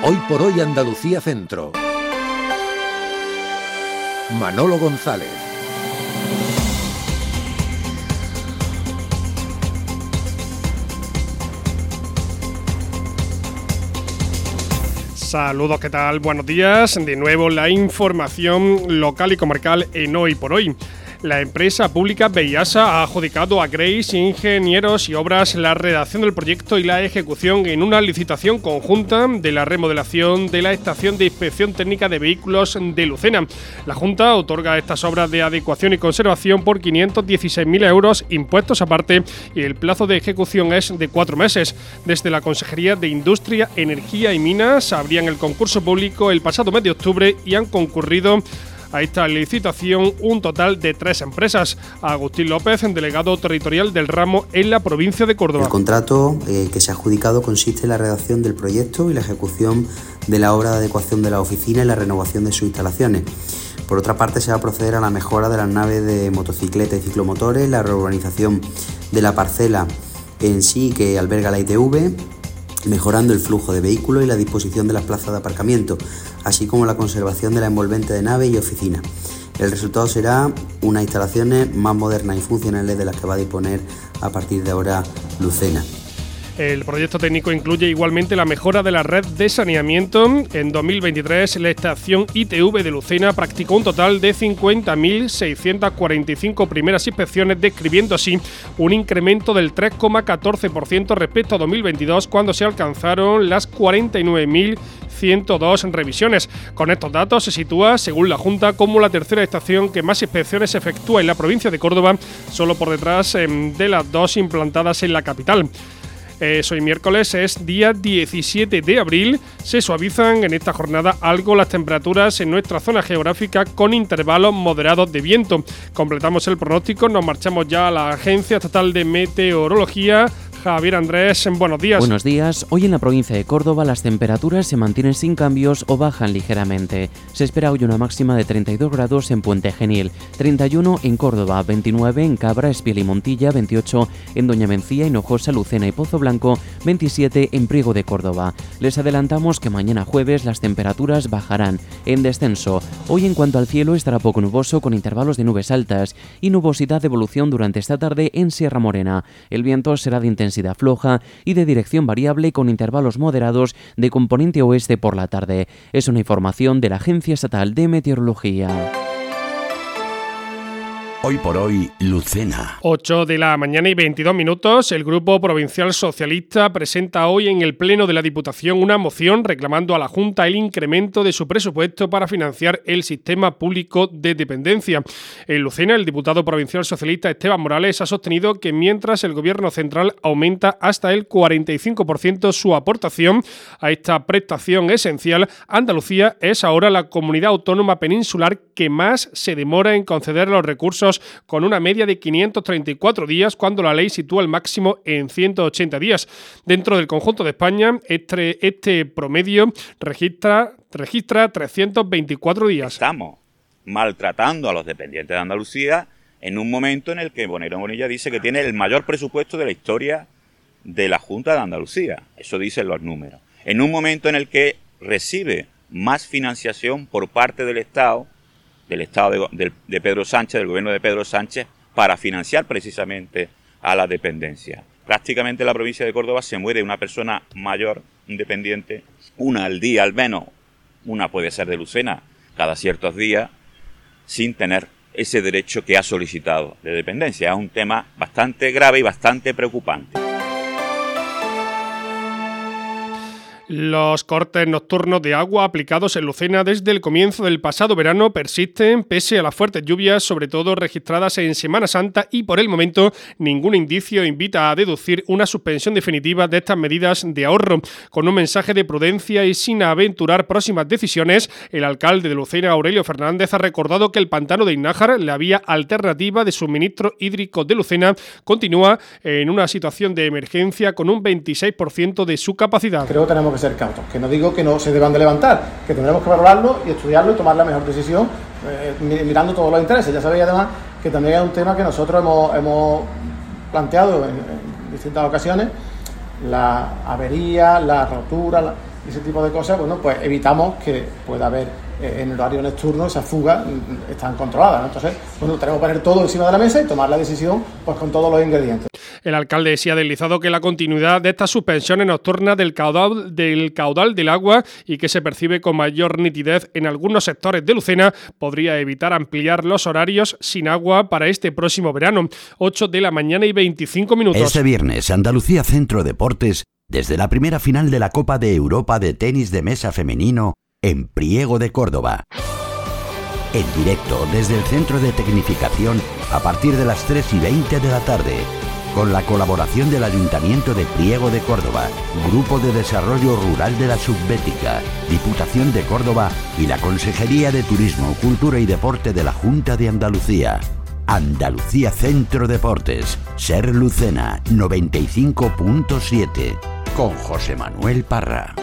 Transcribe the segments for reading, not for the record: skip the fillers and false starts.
Hoy por hoy Andalucía Centro. Manolo González. Saludos, ¿qué tal? Buenos días. De nuevo la información local y comarcal en Hoy por Hoy. La empresa pública Bellasa ha adjudicado a Grace Ingenieros y Obras la redacción del proyecto y la ejecución en una licitación conjunta de la remodelación de la estación de inspección técnica de vehículos de Lucena. La Junta otorga estas obras de adecuación y conservación por 516.000 euros, impuestos aparte, y el plazo de ejecución es de 4 meses. Desde la Consejería de Industria, Energía y Minas abrían el concurso público el pasado mes de octubre y han concurrido a esta licitación un total de 3 empresas. Agustín López, delegado territorial del ramo en la provincia de Córdoba. El contrato que se ha adjudicado consiste en la redacción del proyecto y la ejecución de la obra de adecuación de la oficina y la renovación de sus instalaciones. Por otra parte, se va a proceder a la mejora de las naves de motocicleta y ciclomotores, la reurbanización de la parcela en sí que alberga la ITV, mejorando el flujo de vehículos y la disposición de las plazas de aparcamiento, así como la conservación de la envolvente de nave y oficina. El resultado será unas instalaciones más modernas y funcionales de las que va a disponer a partir de ahora Lucena. El proyecto técnico incluye igualmente la mejora de la red de saneamiento. En 2023, la estación ITV de Lucena practicó un total de 50.645 primeras inspecciones, describiendo así un incremento del 3,14% respecto a 2022, cuando se alcanzaron las 49.102 revisiones. Con estos datos se sitúa, según la Junta, como la tercera estación que más inspecciones efectúa en la provincia de Córdoba, solo por detrás de las 2 implantadas en la capital. Hoy miércoles es día 17 de abril. Se suavizan en esta jornada algo las temperaturas en nuestra zona geográfica con intervalos moderados de viento. Completamos el pronóstico, nos marchamos ya a la Agencia Estatal de Meteorología. Javier Andrés, buenos días. Buenos días. Hoy en la provincia de Córdoba las temperaturas se mantienen sin cambios o bajan ligeramente. Se espera hoy una máxima de 32 grados en Puente Genil, 31 en Córdoba, 29 en Cabra, Espiel y Montilla, 28 en Doña Mencía, Hinojosa, Lucena y Pozo Blanco, 27 en Priego de Córdoba. Les adelantamos que mañana jueves las temperaturas bajarán en descenso. Hoy en cuanto al cielo estará poco nuboso con intervalos de nubes altas y nubosidad de evolución durante esta tarde en Sierra Morena. El viento será de intensidad floja y de dirección variable con intervalos moderados de componente oeste por la tarde. Es una información de la Agencia Estatal de Meteorología. Hoy por hoy, Lucena. 8 de la mañana y 22 minutos. El Grupo Provincial Socialista presenta hoy en el Pleno de la Diputación una moción reclamando a la Junta el incremento de su presupuesto para financiar el sistema público de dependencia. En Lucena, el diputado provincial socialista Esteban Morales ha sostenido que mientras el Gobierno central aumenta hasta el 45% su aportación a esta prestación esencial, Andalucía es ahora la comunidad autónoma peninsular que más se demora en conceder los recursos, con una media de 534 días, cuando la ley sitúa el máximo en 180 días. Dentro del conjunto de España, este promedio registra 324 días. Estamos maltratando a los dependientes de Andalucía en un momento en el que Bonero Bonilla dice que tiene el mayor presupuesto de la historia de la Junta de Andalucía. Eso dicen los números. En un momento en el que recibe más financiación por parte del Estado de Pedro Sánchez, del gobierno de Pedro Sánchez, para financiar precisamente a la dependencia. Prácticamente en la provincia de Córdoba se muere una persona mayor, independiente, una al día al menos, una puede ser de Lucena, cada ciertos días, sin tener ese derecho que ha solicitado de dependencia. Es un tema bastante grave y bastante preocupante. Los cortes nocturnos de agua aplicados en Lucena desde el comienzo del pasado verano persisten pese a las fuertes lluvias, sobre todo registradas en Semana Santa, y por el momento ningún indicio invita a deducir una suspensión definitiva de estas medidas de ahorro. Con un mensaje de prudencia y sin aventurar próximas decisiones, el alcalde de Lucena, Aurelio Fernández, ha recordado que el pantano de Innájar, la vía alternativa de suministro hídrico de Lucena, continúa en una situación de emergencia con un 26% de su capacidad. Creo que tenemos que ser cautos, que no digo que no se deban de levantar, que tendremos que valorarlo y estudiarlo y tomar la mejor decisión mirando todos los intereses. Ya sabéis además que también es un tema que nosotros hemos planteado en distintas ocasiones, la avería, la rotura, y ese tipo de cosas, bueno, pues evitamos que pueda haber en el horario nocturno esas fugas están controladas, ¿no? Entonces, bueno, tenemos que poner todo encima de la mesa y tomar la decisión pues con todos los ingredientes. El alcalde sí ha deslizado que la continuidad de estas suspensiones nocturnas del caudal del agua y que se percibe con mayor nitidez en algunos sectores de Lucena podría evitar ampliar los horarios sin agua para este próximo verano. 8 de la mañana y 25 minutos. Este viernes, Andalucía Centro Deportes, desde la primera final de la Copa de Europa de tenis de mesa femenino en Priego de Córdoba. En directo desde el Centro de Tecnificación a partir de las 3:20 de la tarde. Con la colaboración del Ayuntamiento de Priego de Córdoba, Grupo de Desarrollo Rural de la Subbética, Diputación de Córdoba y la Consejería de Turismo, Cultura y Deporte de la Junta de Andalucía. Andalucía Centro Deportes, Ser Lucena 95.7, con José Manuel Parra.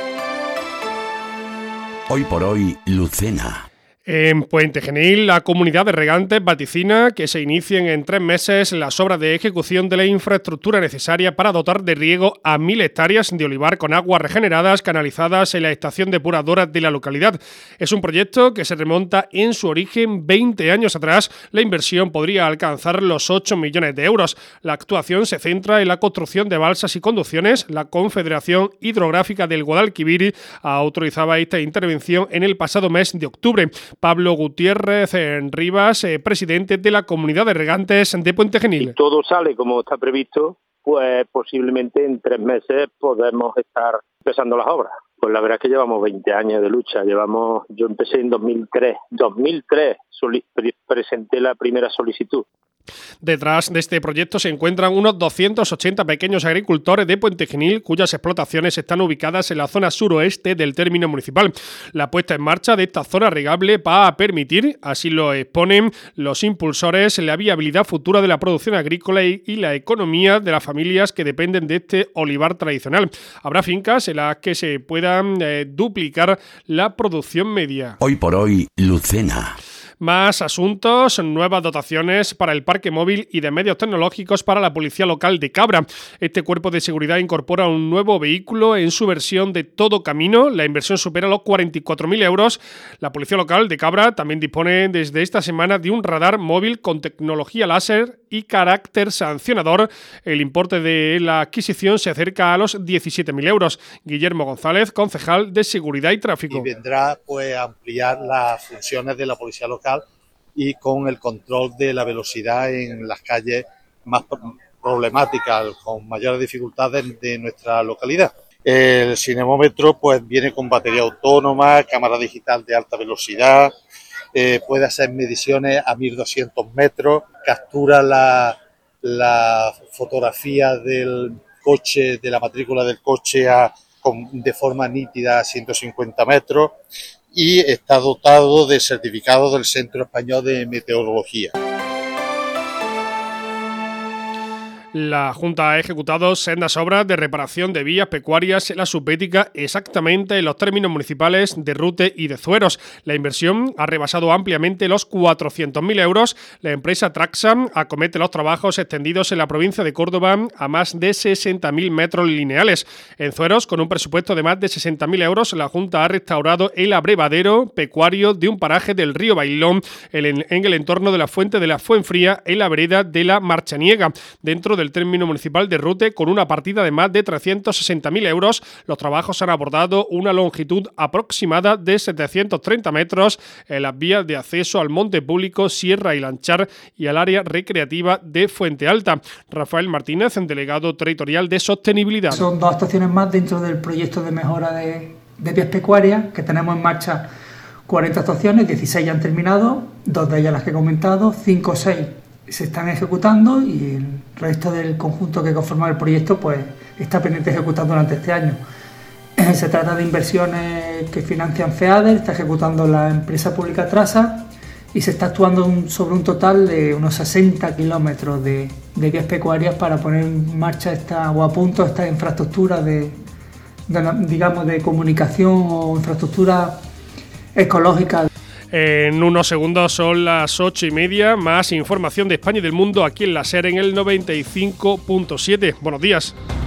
Hoy por hoy, Lucena. En Puente Genil, la comunidad de regantes vaticina que se inicien en 3 meses las obras de ejecución de la infraestructura necesaria para dotar de riego a 1.000 hectáreas de olivar con aguas regeneradas canalizadas en la estación depuradora de la localidad. Es un proyecto que se remonta en su origen 20 años atrás. La inversión podría alcanzar los 8 millones de euros. La actuación se centra en la construcción de balsas y conducciones. La Confederación Hidrográfica del Guadalquivir autorizaba esta intervención en el pasado mes de octubre. Pablo Gutiérrez Rivas, presidente de la Comunidad de Regantes de Puente Genil. Si todo sale como está previsto, pues posiblemente en 3 meses podemos estar empezando las obras. Pues la verdad es que llevamos 20 años de lucha. Yo empecé en 2003. 2003 presenté la primera solicitud. Detrás de este proyecto se encuentran unos 280 pequeños agricultores de Puente Genil cuyas explotaciones están ubicadas en la zona suroeste del término municipal. La puesta en marcha de esta zona regable va a permitir, así lo exponen los impulsores, la viabilidad futura de la producción agrícola y la economía de las familias que dependen de este olivar tradicional. Habrá fincas en las que se puedan duplicar la producción media. Hoy por hoy, Lucena. Más asuntos, nuevas dotaciones para el parque móvil y de medios tecnológicos para la Policía Local de Cabra. Este cuerpo de seguridad incorpora un nuevo vehículo en su versión de todo camino. La inversión supera los 44.000 euros. La Policía Local de Cabra también dispone desde esta semana de un radar móvil con tecnología láser y carácter sancionador. El importe de la adquisición se acerca a los 17.000 euros. Guillermo González, concejal de Seguridad y Tráfico. Y vendrá pues a ampliar las funciones de la Policía Local y con el control de la velocidad en las calles más problemáticas, con mayores dificultades de nuestra localidad. El cinemómetro pues viene con batería autónoma, cámara digital de alta velocidad, puede hacer mediciones a 1.200 metros, captura la fotografía del coche, de la matrícula del coche de forma nítida a 150 metros y está dotado de certificado del Centro Español de Meteorología. La Junta ha ejecutado sendas obras de reparación de vías pecuarias en la Subbética, exactamente en los términos municipales de Rute y de Zueros. La inversión ha rebasado ampliamente los 400.000 euros. La empresa Traxam acomete los trabajos extendidos en la provincia de Córdoba a más de 60.000 metros lineales. En Zueros, con un presupuesto de más de 60.000 euros, la Junta ha restaurado el abrevadero pecuario de un paraje del río Bailón en el entorno de la fuente de la Fuenfría, en la vereda de la Marchaniega. Dentro del término municipal de Rute, con una partida de más de 360.000 euros, los trabajos han abordado una longitud aproximada de 730 metros en las vías de acceso al monte público, Sierra y Lanchar y al área recreativa de Fuente Alta. Rafael Martínez, delegado territorial de Sostenibilidad. Son 2 actuaciones más dentro del proyecto de mejora de vías pecuarias que tenemos en marcha. 40 actuaciones, 16 ya han terminado, 2 de ellas las que he comentado, 5 o 6 se están ejecutando y el resto del conjunto que conforma el proyecto pues está pendiente de ejecutar durante este año. Se trata de inversiones que financian FEADER, está ejecutando la empresa pública Trasa y se está actuando sobre un total de unos 60 kilómetros de vías pecuarias para poner en marcha a punto esta infraestructura de comunicación o infraestructura ecológica. En unos segundos son las 8:30. Más información de España y del mundo aquí en la SER en el 95.7. Buenos días.